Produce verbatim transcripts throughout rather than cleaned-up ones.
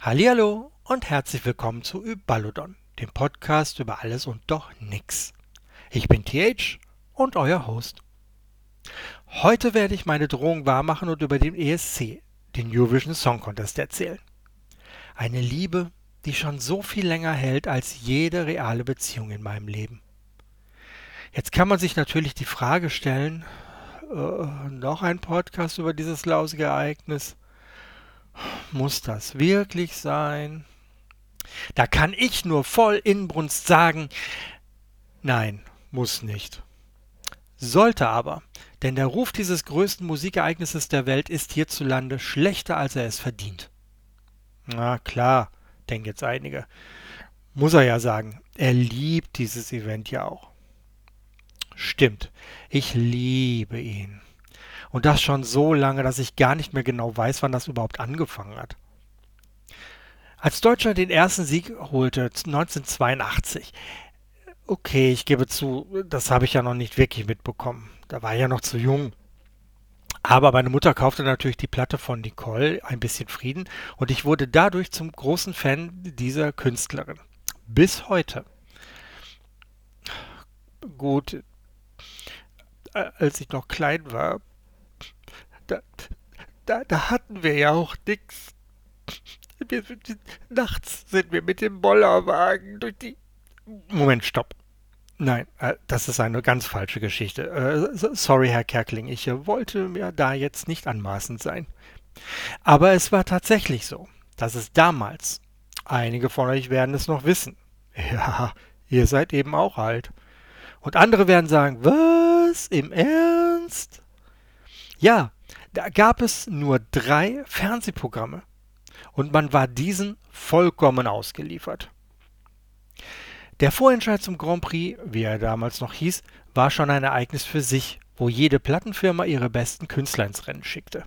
Hallihallo und herzlich willkommen zu Überlodon, dem Podcast über alles und doch nix. Ich bin T H und euer Host. Heute werde ich meine Drohung wahrmachen und über den E S C, den Eurovision Song Contest, erzählen. Eine Liebe, die schon so viel länger hält als jede reale Beziehung in meinem Leben. Jetzt kann man sich natürlich die Frage stellen, äh, noch ein Podcast über dieses lausige Ereignis? Muss das wirklich sein? Da kann ich nur voll Inbrunst sagen, nein, muss nicht. Sollte aber, denn der Ruf dieses größten Musikereignisses der Welt ist hierzulande schlechter, als er es verdient. Na klar, denken jetzt einige. Muss er ja sagen, er liebt dieses Event ja auch. Stimmt, ich liebe ihn. Und das schon so lange, dass ich gar nicht mehr genau weiß, wann das überhaupt angefangen hat. Als Deutschland den ersten Sieg holte, neunzehnhundertzweiundachtzig, okay, ich gebe zu, das habe ich ja noch nicht wirklich mitbekommen. Da war ich ja noch zu jung. Aber meine Mutter kaufte natürlich die Platte von Nicole, Ein bisschen Frieden, und ich wurde dadurch zum großen Fan dieser Künstlerin. Bis heute. Gut, äh, als ich noch klein war, da, da, da hatten wir ja auch nix. Wir, nachts sind wir mit dem Bollerwagen durch die... Moment, stopp. Nein, äh, das ist eine ganz falsche Geschichte. Äh, so- sorry, Herr Kerkeling, ich äh, wollte mir da jetzt nicht anmaßend sein. Aber es war tatsächlich so, dass es damals, einige von euch werden es noch wissen, ja, ihr seid eben auch alt. Und andere werden sagen, was? Im Ernst? Ja, da gab es nur drei Fernsehprogramme und man war diesen vollkommen ausgeliefert. Der Vorentscheid zum Grand Prix, wie er damals noch hieß, war schon ein Ereignis für sich, wo jede Plattenfirma ihre besten Künstler ins Rennen schickte.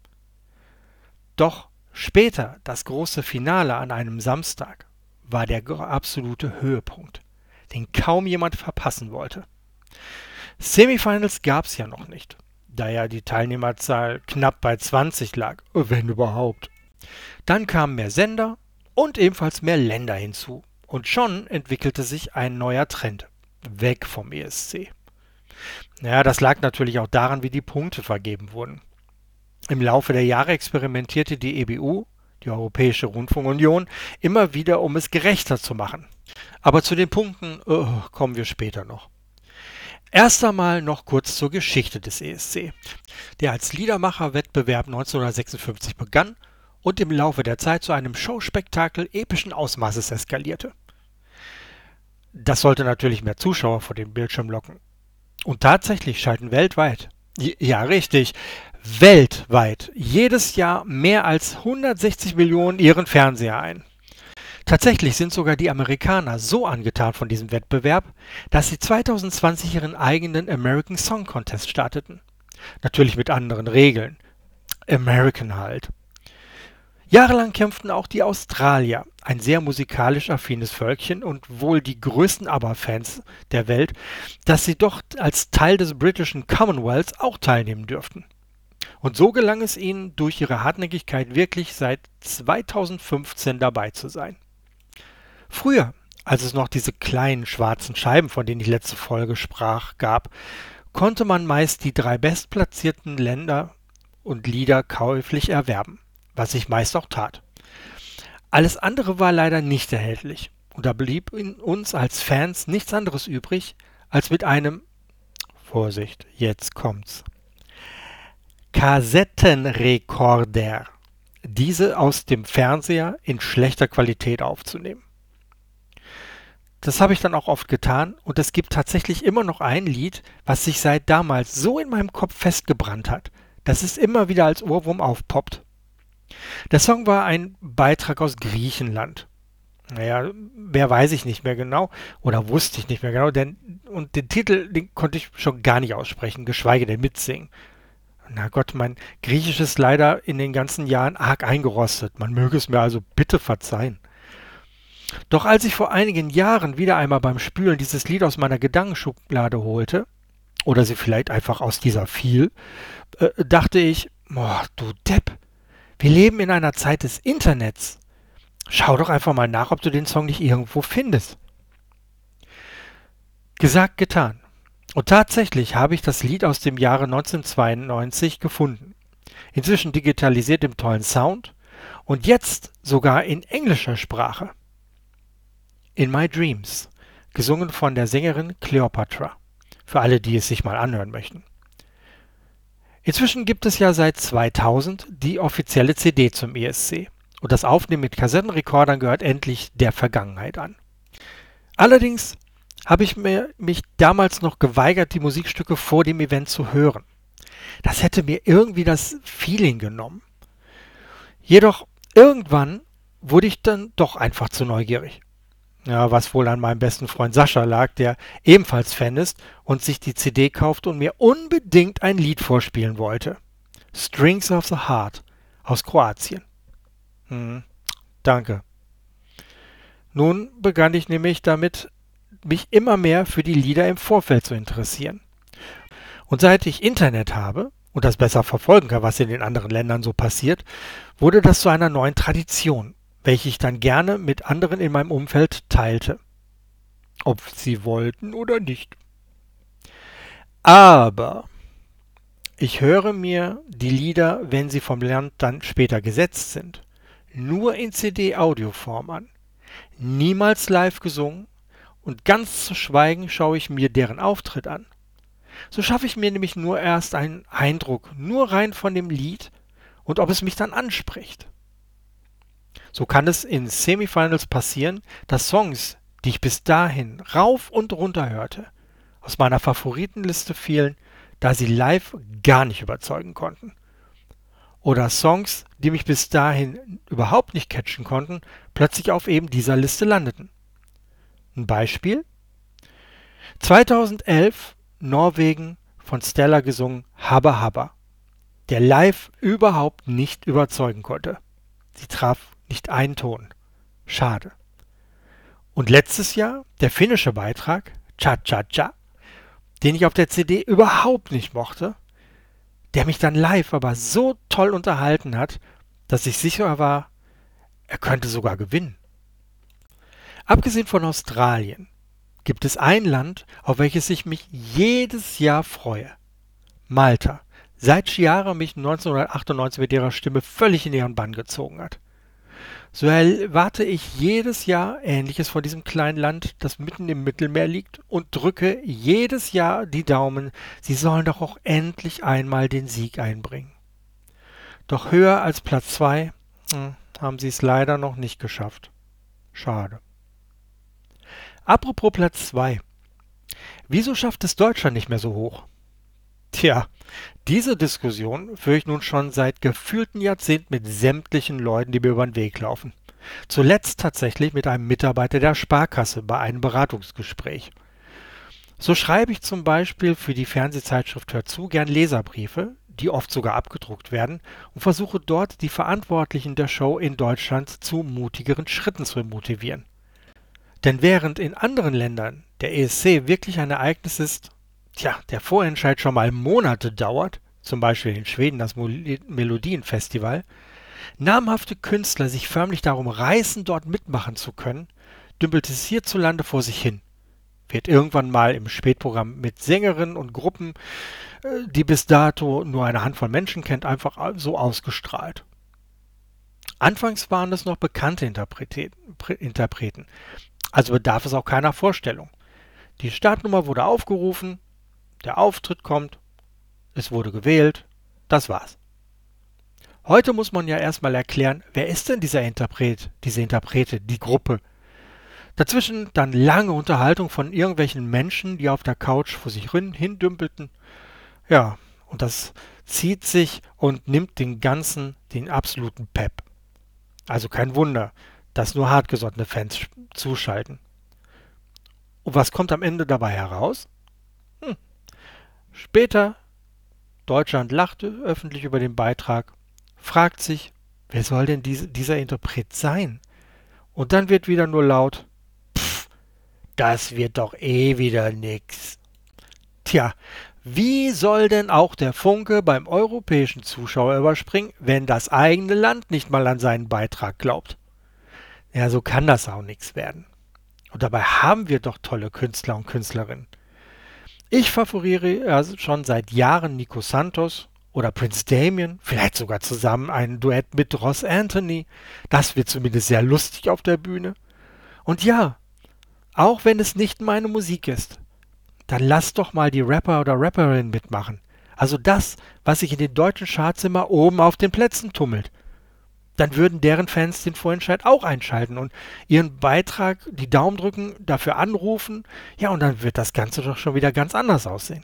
Doch später, das große Finale an einem Samstag, war der gr- absolute Höhepunkt, den kaum jemand verpassen wollte. Semifinals gab's ja noch nicht, da ja die Teilnehmerzahl knapp bei zwanzig lag, wenn überhaupt. Dann kamen mehr Sender und ebenfalls mehr Länder hinzu. Und schon entwickelte sich ein neuer Trend. Weg vom E S C. Ja, das lag natürlich auch daran, wie die Punkte vergeben wurden. Im Laufe der Jahre experimentierte die E B U, die Europäische Rundfunkunion, immer wieder, um es gerechter zu machen. Aber zu den Punkten äh, kommen wir später noch. Erst einmal noch kurz zur Geschichte des E S C, der als Liedermacherwettbewerb neunzehnhundertsechsundfünfzig begann und im Laufe der Zeit zu einem Showspektakel epischen Ausmaßes eskalierte. Das sollte natürlich mehr Zuschauer vor den Bildschirm locken. Und tatsächlich schalten weltweit, j- ja richtig, weltweit, jedes Jahr mehr als hundertsechzig Millionen ihren Fernseher ein. Tatsächlich sind sogar die Amerikaner so angetan von diesem Wettbewerb, dass sie zweitausendzwanzig ihren eigenen American Song Contest starteten. Natürlich mit anderen Regeln. American halt. Jahrelang kämpften auch die Australier, ein sehr musikalisch affines Völkchen und wohl die größten ABBA-Fans der Welt, dass sie doch als Teil des britischen Commonwealths auch teilnehmen dürften. Und so gelang es ihnen, durch ihre Hartnäckigkeit wirklich seit zweitausendfünfzehn dabei zu sein. Früher, als es noch diese kleinen schwarzen Scheiben, von denen ich letzte Folge sprach, gab, konnte man meist die drei bestplatzierten Länder und Lieder käuflich erwerben, was ich meist auch tat. Alles andere war leider nicht erhältlich und da blieb in uns als Fans nichts anderes übrig, als mit einem, Vorsicht, jetzt kommt's, Kassettenrekorder, diese aus dem Fernseher in schlechter Qualität aufzunehmen. Das habe ich dann auch oft getan und es gibt tatsächlich immer noch ein Lied, was sich seit damals so in meinem Kopf festgebrannt hat, dass es immer wieder als Ohrwurm aufpoppt. Der Song war ein Beitrag aus Griechenland. Naja, mehr weiß ich nicht mehr genau oder wusste ich nicht mehr genau, denn und den Titel, den konnte ich schon gar nicht aussprechen, geschweige denn mitsingen. Na Gott, mein Griechisch ist leider in den ganzen Jahren arg eingerostet. Man möge es mir also bitte verzeihen. Doch als ich vor einigen Jahren wieder einmal beim Spülen dieses Lied aus meiner Gedankenschublade holte, oder sie vielleicht einfach aus dieser fiel, äh, dachte ich, boah, du Depp, wir leben in einer Zeit des Internets. Schau doch einfach mal nach, ob du den Song nicht irgendwo findest. Gesagt, getan. Und tatsächlich habe ich das Lied aus dem Jahre neunzehnhundertzweiundneunzig gefunden. Inzwischen digitalisiert im tollen Sound und jetzt sogar in englischer Sprache. In My Dreams, gesungen von der Sängerin Cleopatra, für alle, die es sich mal anhören möchten. Inzwischen gibt es ja seit zweitausend die offizielle C D zum E S C und das Aufnehmen mit Kassettenrekordern gehört endlich der Vergangenheit an. Allerdings habe ich mir, mich damals noch geweigert, die Musikstücke vor dem Event zu hören. Das hätte mir irgendwie das Feeling genommen. Jedoch irgendwann wurde ich dann doch einfach zu neugierig. Ja, was wohl an meinem besten Freund Sascha lag, der ebenfalls Fan ist und sich die C D kaufte und mir unbedingt ein Lied vorspielen wollte. Strings of the Heart aus Kroatien. Hm, danke. Nun begann ich nämlich damit, mich immer mehr für die Lieder im Vorfeld zu interessieren. Und seit ich Internet habe und das besser verfolgen kann, was in den anderen Ländern so passiert, wurde das zu einer neuen Tradition, welche ich dann gerne mit anderen in meinem Umfeld teilte. Ob sie wollten oder nicht. Aber ich höre mir die Lieder, wenn sie vom Land dann später gesetzt sind, nur in C D-Audioform an. Niemals live gesungen und ganz zu schweigen schaue ich mir deren Auftritt an. So schaffe ich mir nämlich nur erst einen Eindruck, nur rein von dem Lied und ob es mich dann anspricht. So kann es in Semifinals passieren, dass Songs, die ich bis dahin rauf und runter hörte, aus meiner Favoritenliste fielen, da sie live gar nicht überzeugen konnten. Oder Songs, die mich bis dahin überhaupt nicht catchen konnten, plötzlich auf eben dieser Liste landeten. Ein Beispiel? zweitausendelf Norwegen von Stella gesungen Habba Habba, der live überhaupt nicht überzeugen konnte. Sie traf nicht einen Ton. Schade. Und letztes Jahr der finnische Beitrag Cha Cha Cha, den ich auf der C D überhaupt nicht mochte, der mich dann live aber so toll unterhalten hat, dass ich sicher war, er könnte sogar gewinnen. Abgesehen von Australien gibt es ein Land, auf welches ich mich jedes Jahr freue. Malta, seit Chiara mich neunzehnhundertachtundneunzig mit ihrer Stimme völlig in ihren Bann gezogen hat. So erwarte ich jedes Jahr Ähnliches von diesem kleinen Land, das mitten im Mittelmeer liegt, und drücke jedes Jahr die Daumen, sie sollen doch auch endlich einmal den Sieg einbringen. Doch höher als Platz zwei hm, haben sie es leider noch nicht geschafft. Schade. Apropos Platz zwei. Wieso schafft es Deutschland nicht mehr so hoch? Tja, diese Diskussion führe ich nun schon seit gefühlten Jahrzehnten mit sämtlichen Leuten, die mir über den Weg laufen. Zuletzt tatsächlich mit einem Mitarbeiter der Sparkasse bei einem Beratungsgespräch. So schreibe ich zum Beispiel für die Fernsehzeitschrift Hör zu gern Leserbriefe, die oft sogar abgedruckt werden, und versuche dort die Verantwortlichen der Show in Deutschland zu mutigeren Schritten zu motivieren. Denn während in anderen Ländern der E S C wirklich ein Ereignis ist, tja, der Vorentscheid schon mal Monate dauert, zum Beispiel in Schweden das Melodienfestival, namhafte Künstler sich förmlich darum reißen, dort mitmachen zu können, dümpelt es hierzulande vor sich hin. Wird irgendwann mal im Spätprogramm mit Sängerinnen und Gruppen, die bis dato nur eine Handvoll Menschen kennt, einfach so ausgestrahlt. Anfangs waren es noch bekannte Interpreten, Interpreten, also bedarf es auch keiner Vorstellung. Die Startnummer wurde aufgerufen, der Auftritt kommt, es wurde gewählt, das war's. Heute muss man ja erstmal erklären, wer ist denn dieser Interpret, diese Interprete, die Gruppe. Dazwischen dann lange Unterhaltung von irgendwelchen Menschen, die auf der Couch vor sich hin hindümpelten. Ja, und das zieht sich und nimmt den ganzen, den absoluten Pep. Also kein Wunder, dass nur hartgesottene Fans zuschalten. Und was kommt am Ende dabei heraus? Hm. Später, Deutschland lachte öffentlich über den Beitrag, fragt sich, wer soll denn diese, dieser Interpret sein? Und dann wird wieder nur laut, pff, das wird doch eh wieder nix. Tja, wie soll denn auch der Funke beim europäischen Zuschauer überspringen, wenn das eigene Land nicht mal an seinen Beitrag glaubt? Ja, so kann das auch nichts werden. Und dabei haben wir doch tolle Künstler und Künstlerinnen. Ich favoriere also schon seit Jahren Nico Santos oder Prince Damien, vielleicht sogar zusammen ein Duett mit Ross Anthony. Das wird zumindest sehr lustig auf der Bühne. Und ja, auch wenn es nicht meine Musik ist, dann lass doch mal die Rapper oder Rapperin mitmachen. Also das, was sich in den deutschen Charts immer oben auf den Plätzen tummelt. Dann würden deren Fans den Vorentscheid auch einschalten und ihren Beitrag, die Daumen drücken, dafür anrufen. Ja, und dann wird das Ganze doch schon wieder ganz anders aussehen.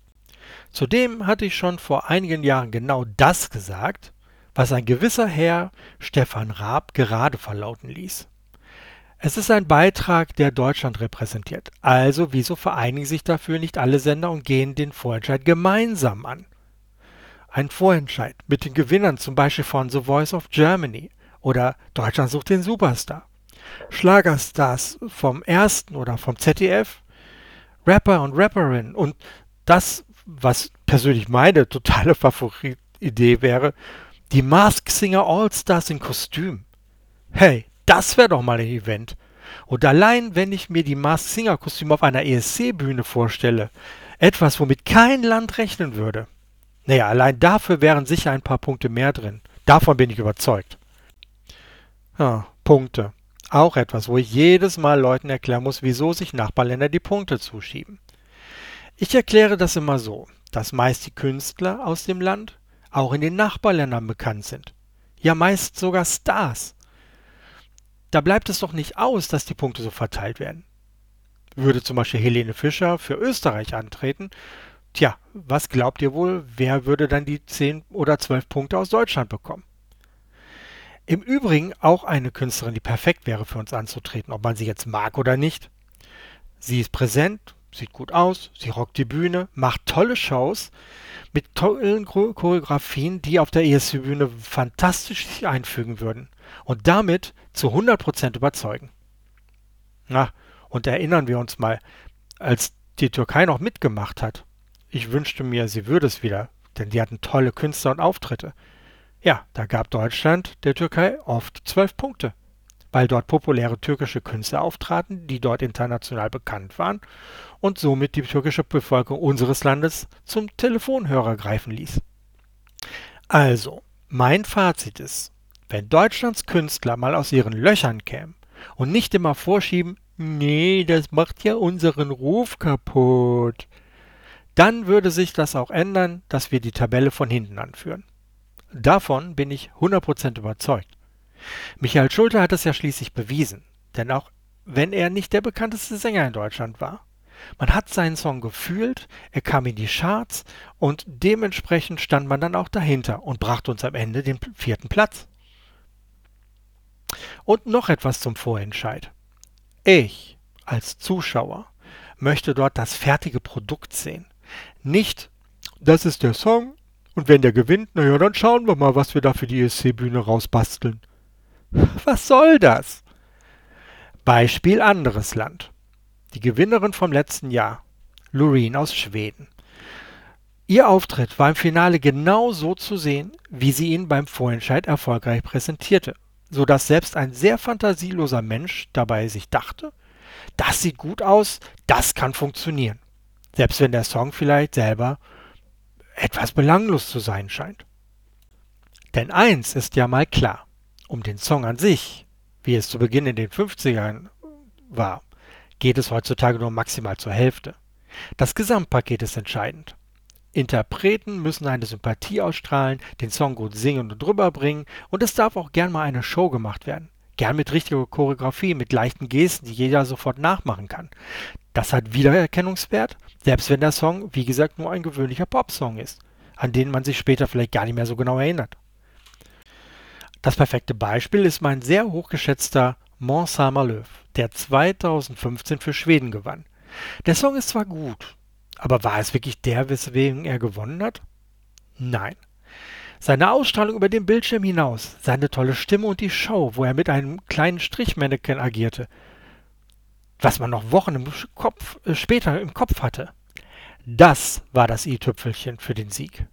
Zudem hatte ich schon vor einigen Jahren genau das gesagt, was ein gewisser Herr Stefan Raab gerade verlauten ließ. Es ist ein Beitrag, der Deutschland repräsentiert. Also wieso vereinigen sich dafür nicht alle Sender und gehen den Vorentscheid gemeinsam an? Ein Vorentscheid mit den Gewinnern zum Beispiel von The Voice of Germany oder Deutschland sucht den Superstar. Schlagerstars vom Ersten oder vom Z D F, Rapper und Rapperinnen und das, was persönlich meine totale Favoritidee wäre, die Masked Singer All-Stars in Kostüm. Hey, das wäre doch mal ein Event. Und allein, wenn ich mir die Masked Singer Kostüme auf einer E S C-Bühne vorstelle, etwas, womit kein Land rechnen würde. Naja, allein dafür wären sicher ein paar Punkte mehr drin. Davon bin ich überzeugt. Ja, Punkte. Auch etwas, wo ich jedes Mal Leuten erklären muss, wieso sich Nachbarländer die Punkte zuschieben. Ich erkläre das immer so, dass meist die Künstler aus dem Land auch in den Nachbarländern bekannt sind. Ja, meist sogar Stars. Da bleibt es doch nicht aus, dass die Punkte so verteilt werden. Würde zum Beispiel Helene Fischer für Österreich antreten, tja, was glaubt ihr wohl, wer würde dann die zehn oder zwölf Punkte aus Deutschland bekommen? Im Übrigen auch eine Künstlerin, die perfekt wäre für uns anzutreten, ob man sie jetzt mag oder nicht. Sie ist präsent, sieht gut aus, sie rockt die Bühne, macht tolle Shows mit tollen Choreografien, die auf der E S C-Bühne fantastisch sich einfügen würden und damit zu hundert Prozent überzeugen. Na, und erinnern wir uns mal, als die Türkei noch mitgemacht hat. Ich wünschte mir, sie würde es wieder, denn die hatten tolle Künstler und Auftritte. Ja, da gab Deutschland der Türkei oft zwölf Punkte, weil dort populäre türkische Künstler auftraten, die dort international bekannt waren und somit die türkische Bevölkerung unseres Landes zum Telefonhörer greifen ließ. Also, mein Fazit ist, wenn Deutschlands Künstler mal aus ihren Löchern kämen und nicht immer vorschieben, nee, das macht ja unseren Ruf kaputt, dann würde sich das auch ändern, dass wir die Tabelle von hinten anführen. Davon bin ich hundert Prozent überzeugt. Michael Schulte hat es ja schließlich bewiesen, denn auch wenn er nicht der bekannteste Sänger in Deutschland war, man hat seinen Song gefühlt, er kam in die Charts und dementsprechend stand man dann auch dahinter und brachte uns am Ende den vierten Platz. Und noch etwas zum Vorentscheid. Ich als Zuschauer möchte dort das fertige Produkt sehen. Nicht, das ist der Song und wenn der gewinnt, naja, dann schauen wir mal, was wir da für die E S C-Bühne rausbasteln. Was soll das? Beispiel anderes Land. Die Gewinnerin vom letzten Jahr, Loreen aus Schweden. Ihr Auftritt war im Finale genau so zu sehen, wie sie ihn beim Vorentscheid erfolgreich präsentierte, sodass selbst ein sehr fantasieloser Mensch dabei sich dachte, das sieht gut aus, das kann funktionieren. Selbst wenn der Song vielleicht selber etwas belanglos zu sein scheint. Denn eins ist ja mal klar, um den Song an sich, wie es zu Beginn in den fünfzigern war, geht es heutzutage nur maximal zur Hälfte. Das Gesamtpaket ist entscheidend. Interpreten müssen eine Sympathie ausstrahlen, den Song gut singen und rüberbringen und es darf auch gern mal eine Show gemacht werden. Gern mit richtiger Choreografie, mit leichten Gesten, die jeder sofort nachmachen kann. Das hat Wiedererkennungswert, selbst wenn der Song, wie gesagt, nur ein gewöhnlicher Popsong ist, an den man sich später vielleicht gar nicht mehr so genau erinnert. Das perfekte Beispiel ist mein sehr hochgeschätzter Måns Zelmerlöw, der zweitausendfünfzehn für Schweden gewann. Der Song ist zwar gut, aber war es wirklich der, weswegen er gewonnen hat? Nein. Seine Ausstrahlung über den Bildschirm hinaus, seine tolle Stimme und die Show, wo er mit einem kleinen Strichmännchen agierte, was man noch Wochen im Kopf, äh, später im Kopf hatte, das war das i-Tüpfelchen für den Sieg.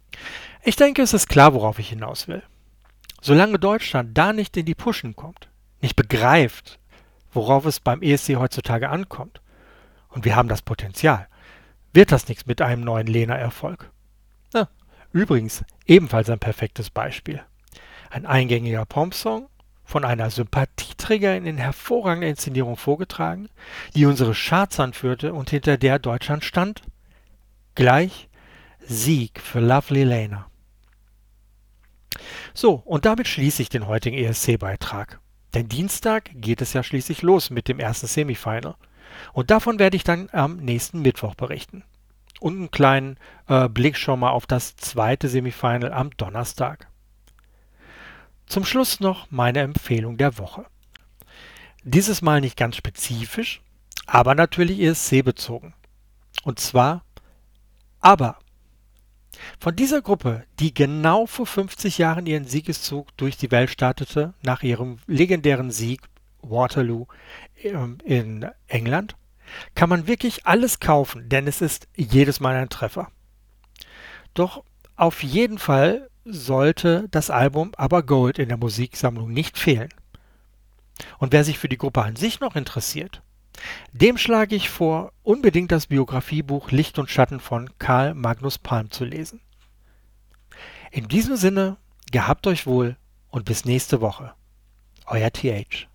Ich denke, es ist klar, worauf ich hinaus will. Solange Deutschland da nicht in die Pushen kommt, nicht begreift, worauf es beim E S C heutzutage ankommt, und wir haben das Potenzial, wird das nichts mit einem neuen Lena-Erfolg. Ja, übrigens ebenfalls ein perfektes Beispiel. Ein eingängiger Popsong, von einer Sympathieträgerin in hervorragender Inszenierung vorgetragen, die unsere Charts anführte und hinter der Deutschland stand. Gleich Sieg für Lovely Lena. So, und damit schließe ich den heutigen E S C-Beitrag. Denn Dienstag geht es ja schließlich los mit dem ersten Semifinal. Und davon werde ich dann am nächsten Mittwoch berichten. Und einen kleinen äh, Blick schon mal auf das zweite Semifinal am Donnerstag. Zum Schluss noch meine Empfehlung der Woche. Dieses Mal nicht ganz spezifisch, aber natürlich E S C-bezogen. Und zwar ABBA. Von dieser Gruppe, die genau vor fünfzig Jahren ihren Siegeszug durch die Welt startete, nach ihrem legendären Sieg Waterloo in England, kann man wirklich alles kaufen, denn es ist jedes Mal ein Treffer. Doch auf jeden Fall sollte das Album ABBA Gold in der Musiksammlung nicht fehlen. Und wer sich für die Gruppe an sich noch interessiert, dem schlage ich vor, unbedingt das Biografiebuch Licht und Schatten von Karl Magnus Palm zu lesen. In diesem Sinne, gehabt euch wohl und bis nächste Woche. Euer T H.